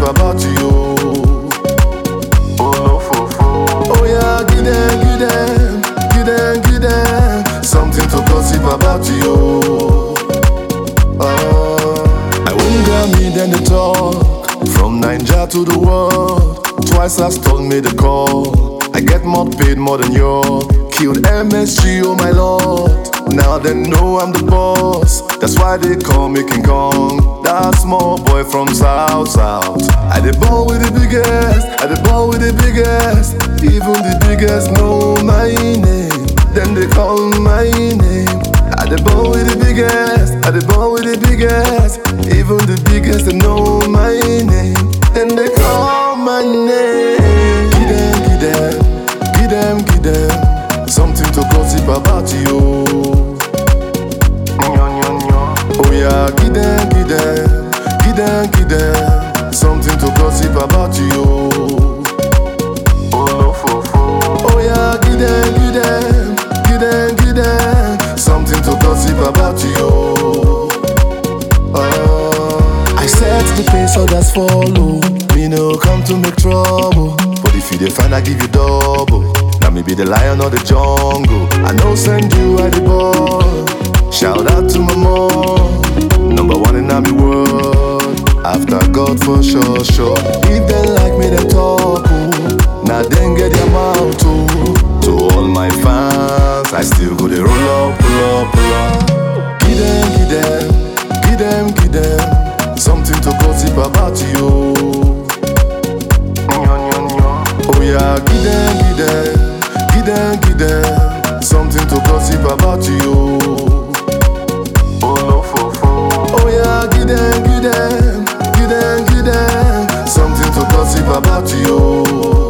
about you. Oh no, oh yeah, give them, give them, give them, give them something to gossip about you. I won't grab me then they talk from Naija to the world. Twice as told me the call. I get more paid more than you. Killed MSG, oh my lord. Now they know I'm the boss. That's why they call me King Kong. That small boy from South. I the ball with the biggest, I the ball with the biggest. Even the biggest know my name. Then they call my name. I the ball with the biggest, I the ball with the biggest. Even the biggest they know my name. Then they call my name. Give them, give them, give them, give them something to gossip about you. Oh yeah, give them, give them, give them, give them something to gossip about you. Oh no, oh yeah, give them, give them, give them, give them something to gossip about you. I set the pace, others follow. Me no come to make trouble, but if you dey find, I give you double. Now me be the lion of the jungle. I know send you at the ball. Shout out to my mom, #1 in the world. After God for sure, sure. If they like me, they talk. Now then get their mouth too. To all my fans, I still go to roll up, pull up, pull up. Give them, give them, give them, give them something to gossip about you. Oh yeah, give them, give them, give them, give them something to gossip about you. Oh no, oh yeah, give them, give them, give them, give them something to gossip about you.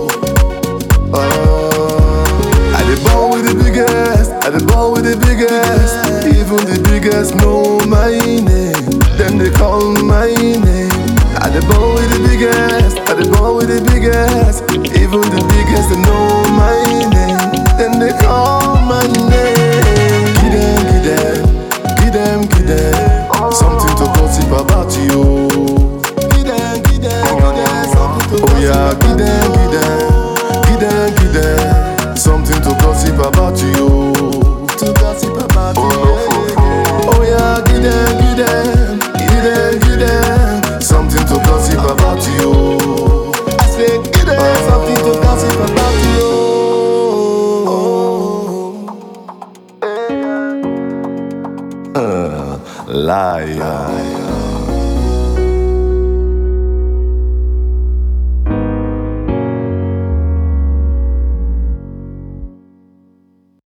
I the ball with the biggest, I the ball with the biggest. Even the biggest know my name. Then they call my name. I the ball with the biggest, I the ball with the biggest. Even the biggest they know my name. Then they call my name. Give them, give them, give them, give them something to gossip about you. Give them, give them, give them something to gossip. Oh yeah, give them, give them, give them, give them something to gossip about you. To gossip about you. Oh yeah, give them, give them, give them, give them something to gossip about you. I say, give them something to gossip about you. Liar.